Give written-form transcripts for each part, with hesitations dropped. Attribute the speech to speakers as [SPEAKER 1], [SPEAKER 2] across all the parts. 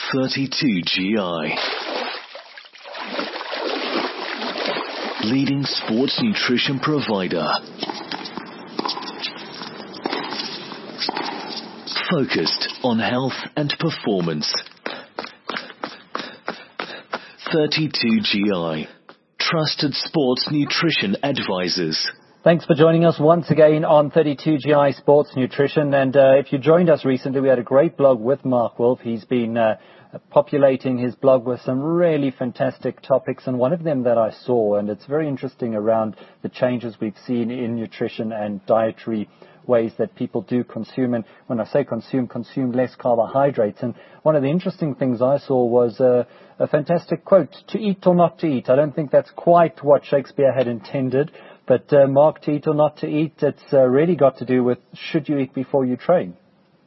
[SPEAKER 1] 32GI. Leading sports nutrition provider. Focused on health and performance. 32GI. Trusted sports nutrition advisors.
[SPEAKER 2] Thanks for joining us once again on 32GI Sports Nutrition. And if you joined us recently, we had a great blog with Mark Wolf. He's been populating his blog with some really fantastic topics, and one of them that I saw, and it's very interesting, around the changes we've seen in nutrition and dietary ways that people do consume. And when I say consume less carbohydrates. And one of the interesting things I saw was a fantastic quote: to eat or not to eat. I don't think that's quite what Shakespeare had intended, but Mark, to eat or not to eat, it's really got to do with, should you eat before you train?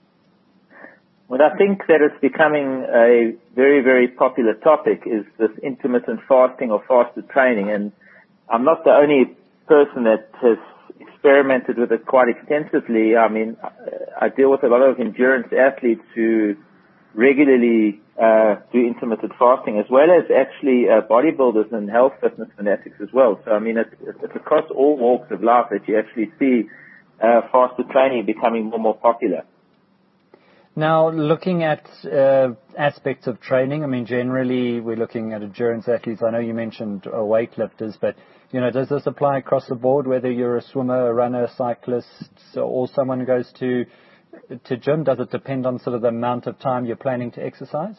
[SPEAKER 3] Well, I think that it's becoming a very, very popular topic, is this intermittent fasting or fasted training. And I'm not the only person that has experimented with it quite extensively. I mean, I deal with a lot of endurance athletes who regularly do intermittent fasting, as well as actually bodybuilders and health fitness fanatics as well. So, I mean, it's across all walks of life that you actually see fasted training becoming more and more popular.
[SPEAKER 2] Now, looking at aspects of training, I mean, generally we're looking at endurance athletes. I know you mentioned weightlifters, but, you know, does this apply across the board, whether you're a swimmer, a runner, a cyclist, or someone who goes to gym? Does it depend on sort of the amount of time you're planning to exercise?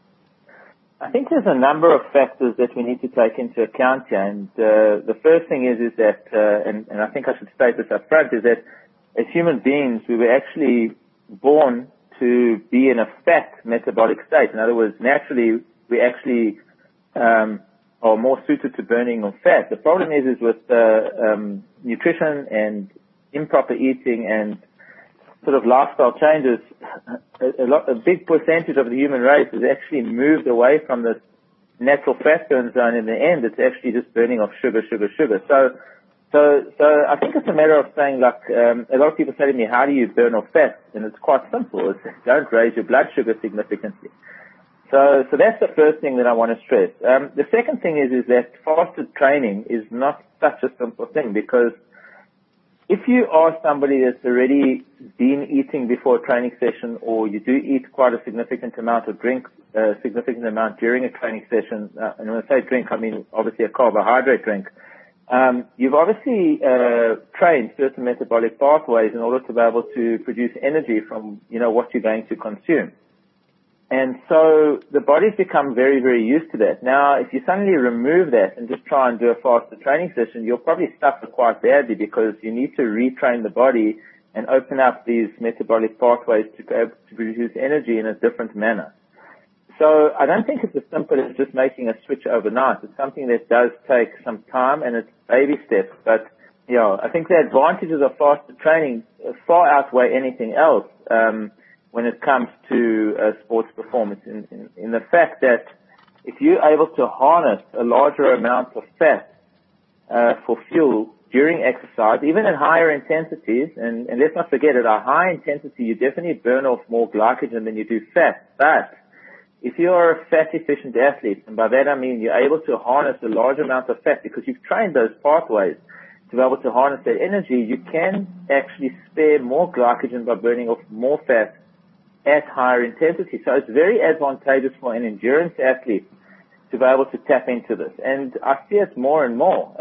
[SPEAKER 3] I think there's a number of factors that we need to take into account here. And the first thing is that, and I think I should state this up front, is that as human beings, we were actually born to be in a fat metabolic state. In other words, naturally, we actually are more suited to burning of fat. The problem is with nutrition and improper eating and sort of lifestyle changes, a big percentage of the human race has actually moved away from this natural fat burn zone. In the end, it's actually just burning off sugar. So I think it's a matter of saying, like, a lot of people say to me, how do you burn off fat? And it's quite simple. It's don't raise your blood sugar significantly. So that's the first thing that I want to stress. The second thing is that fasted training is not such a simple thing, because if you are somebody that's already been eating before a training session, or you do eat quite a significant amount of drink, a significant amount during a training session, and when I say drink, I mean obviously a carbohydrate drink, you've obviously trained certain metabolic pathways in order to be able to produce energy from, you know, what you're going to consume. And so the body's become very, very used to that. Now, if you suddenly remove that and just try and do a faster training session, you'll probably suffer quite badly, because you need to retrain the body and open up these metabolic pathways to be able to produce energy in a different manner. So I don't think it's as simple as just making a switch overnight. It's something that does take some time, and it's baby steps. But, you know, I think the advantages of faster training far outweigh anything else when it comes to sports performance, in the fact that if you're able to harness a larger amount of fat for fuel during exercise, even at higher intensities, and let's not forget, at a high intensity, you definitely burn off more glycogen than you do fat. But if you are a fat-efficient athlete, and by that I mean you're able to harness a large amount of fat because you've trained those pathways to be able to harness that energy, you can actually spare more glycogen by burning off more fat at higher intensity. So it's very advantageous for an endurance athlete to be able to tap into this. And I see it more and more,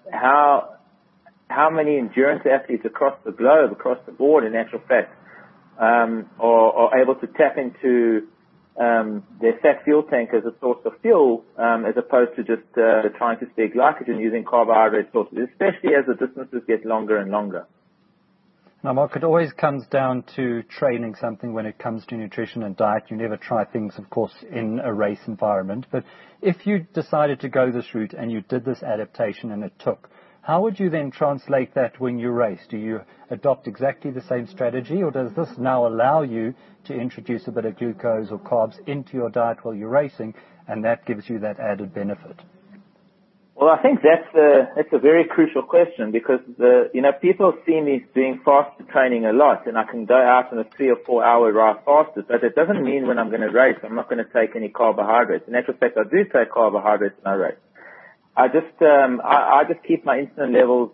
[SPEAKER 3] how many endurance athletes across the globe, across the board, in actual fact, are able to tap into their fat fuel tank as a source of fuel, as opposed to just trying to spare glycogen using carbohydrate sources, especially as the distances get longer and longer.
[SPEAKER 2] Now, Mark, it always comes down to training something when it comes to nutrition and diet. You never try things, of course, in a race environment. But if you decided to go this route and you did this adaptation and it took, how would you then translate that when you race? Do you adopt exactly the same strategy, or does this now allow you to introduce a bit of glucose or carbs into your diet while you're racing, and that gives you that added benefit?
[SPEAKER 3] Well, I think that's a very crucial question because people see me doing faster training a lot, and I can go out on a 3 or 4 hour ride faster, but it doesn't mean when I'm going to race, I'm not going to take any carbohydrates. In actual fact, I do take carbohydrates when I race. I just keep my insulin levels,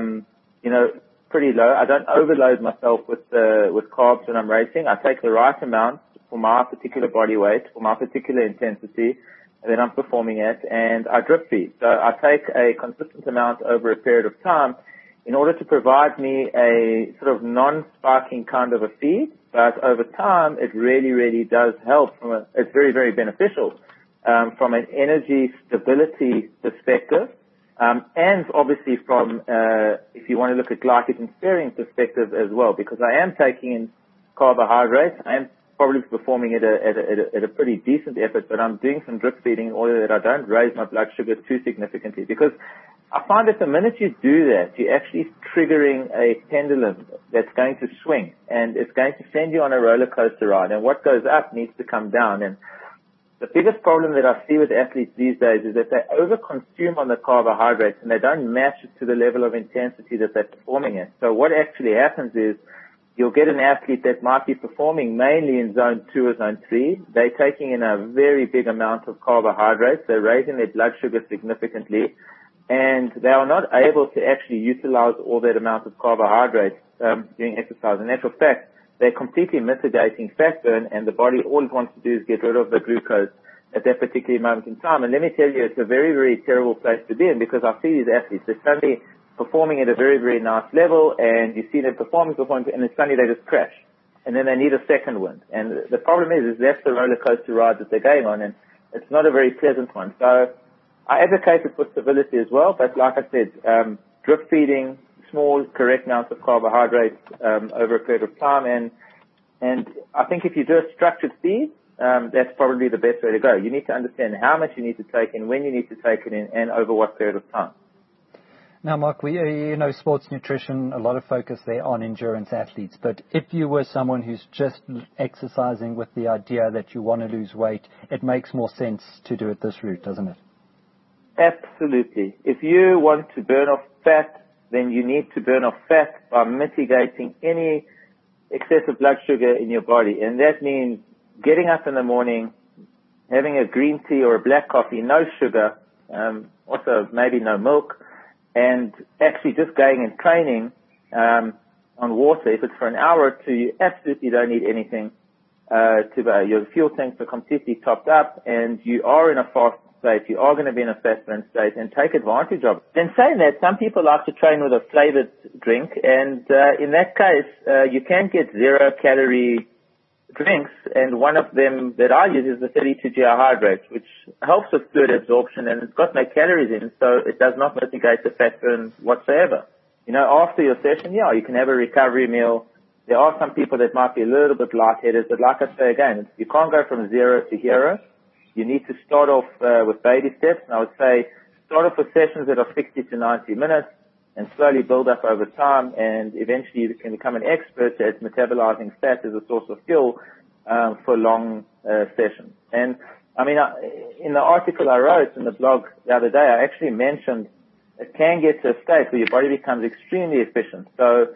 [SPEAKER 3] pretty low. I don't overload myself with carbs when I'm racing. I take the right amount for my particular body weight, for my particular intensity that I'm performing at, and I drip feed. So I take a consistent amount over a period of time in order to provide me a sort of non-spiking kind of a feed, but over time it really, really does help. It's very, very beneficial from an energy stability perspective, and obviously from, if you want to look at glycogen sparing perspective as well, because I am taking in carbohydrates. I am probably performing at a pretty decent effort, but I'm doing some drip feeding in order that I don't raise my blood sugar too significantly. Because I find that the minute you do that, you're actually triggering a pendulum that's going to swing, and it's going to send you on a roller coaster ride. And what goes up needs to come down. And the biggest problem that I see with athletes these days is that they overconsume on the carbohydrates and they don't match it to the level of intensity that they're performing at. So what actually happens is you'll get an athlete that might be performing mainly in zone 2 or zone 3. They're taking in a very big amount of carbohydrates. They're raising their blood sugar significantly, and they are not able to actually utilize all that amount of carbohydrates during exercise. In actual fact, they're completely mitigating fat burn, and the body all it wants to do is get rid of the glucose at that particular moment in time. And let me tell you, it's a very, very terrible place to be in, because I see these athletes, they're suddenly performing at a very, very nice level, and you see them performing, and then suddenly they just crash. And then they need a second wind. And the problem is that's the roller coaster ride that they're going on, and it's not a very pleasant one. So I advocate it for stability as well, but like I said, drip feeding, small, correct amounts of carbohydrates over a period of time, and I think if you do a structured feed, that's probably the best way to go. You need to understand how much you need to take in, when you need to take it in, and over what period of time.
[SPEAKER 2] Now, Mark, sports nutrition, a lot of focus there on endurance athletes. But if you were someone who's just exercising with the idea that you want to lose weight, it makes more sense to do it this route, doesn't it?
[SPEAKER 3] Absolutely. If you want to burn off fat, then you need to burn off fat by mitigating any excessive blood sugar in your body. And that means getting up in the morning, having a green tea or a black coffee, no sugar, also maybe no milk, and actually just going and training on water. If it's for an hour or two, you absolutely don't need anything. Your fuel tanks are completely topped up, and you are in a fast state. You are going to be in a fast burn state, and take advantage of it. In saying that, some people like to train with a flavored drink, and in that case, you can get 0-calorie drinks, and one of them that I use is the 32 GI Hydrate, which helps with fluid absorption, and it's got no calories in, so it does not mitigate the fat burn whatsoever. After your session, you can have a recovery meal. There are some people that might be a little bit lightheaded, but like I say again, you can't go from 0 to hero. You need to start off with baby steps, and I would say start off with sessions that are 60 to 90 minutes, and slowly build up over time, and eventually you can become an expert at metabolizing fat as a source of fuel for long sessions. And in the article I wrote in the blog the other day, I actually mentioned it can get to a state where your body becomes extremely efficient. So,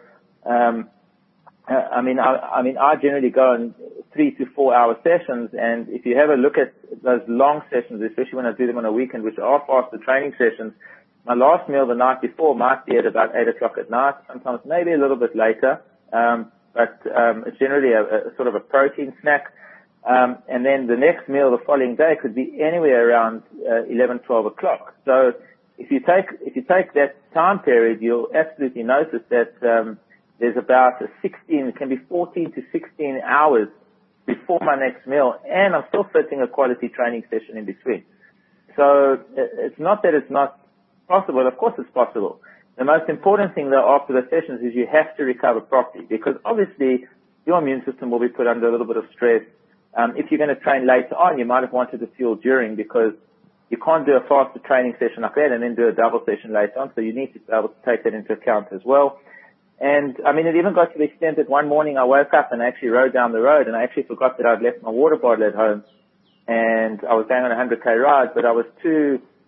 [SPEAKER 3] I generally go on 3 to 4 hour sessions, and if you have a look at those long sessions, especially when I do them on a weekend, which are faster training sessions, my last meal the night before might be at about 8 o'clock at night, sometimes maybe a little bit later, but it's generally a sort of a protein snack. And then the next meal the following day could be anywhere around 11, 12 o'clock. So if you take that time period, you'll absolutely notice that there's about 16, it can be 14 to 16 hours before my next meal, and I'm still fitting a quality training session in between. So it's not that it's not possible. Of course it's possible. The most important thing, though, after the sessions is you have to recover properly, because obviously your immune system will be put under a little bit of stress. If you're going to train later on, you might have wanted to fuel during, because you can't do a faster training session like that and then do a double session later on, so you need to be able to take that into account as well. And, it even got to the extent that one morning I woke up and I actually rode down the road, and I actually forgot that I'd left my water bottle at home, and I was going on a 100K ride, but I was too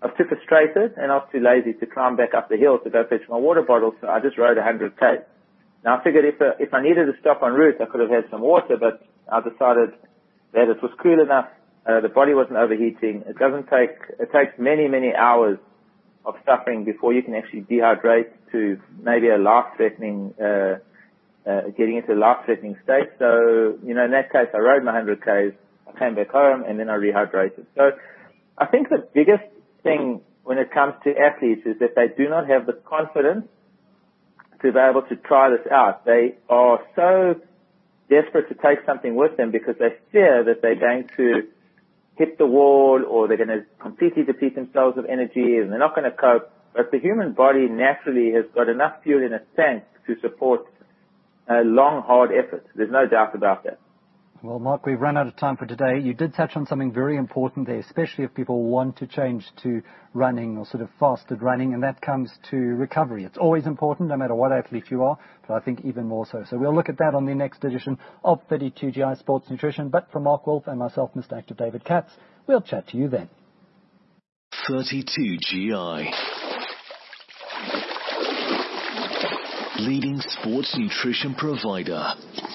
[SPEAKER 3] I was too frustrated and I was too lazy to climb back up the hill to go fetch my water bottle, so I just rode 100K. Now I figured if I needed to stop en route, I could have had some water, but I decided that it was cool enough. The body wasn't overheating. It takes many, many hours of suffering before you can actually dehydrate to maybe a life-threatening, getting into a life-threatening state. So, in that case, I rode my 100Ks, I came back home, and then I rehydrated. So I think the biggest thing when it comes to athletes is that they do not have the confidence to be able to try this out. They are so desperate to take something with them because they fear that they're going to hit the wall or they're going to completely deplete themselves of energy and they're not going to cope. But the human body naturally has got enough fuel in its tank to support a long, hard effort. There's no doubt about that.
[SPEAKER 2] Well, Mark, we've run out of time for today. You did touch on something very important there, especially if people want to change to running or sort of fasted running, and that comes to recovery. It's always important, no matter what athlete you are, but I think even more so. So we'll look at that on the next edition of 32GI Sports Nutrition. But for Mark Wolf and myself, Mr. Active David Katz, we'll chat to you then.
[SPEAKER 1] 32GI. Leading sports nutrition provider.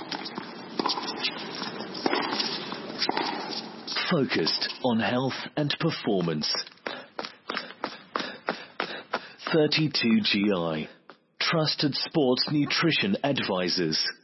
[SPEAKER 1] Focused on health and performance. 32GI. Trusted sports nutrition advisors.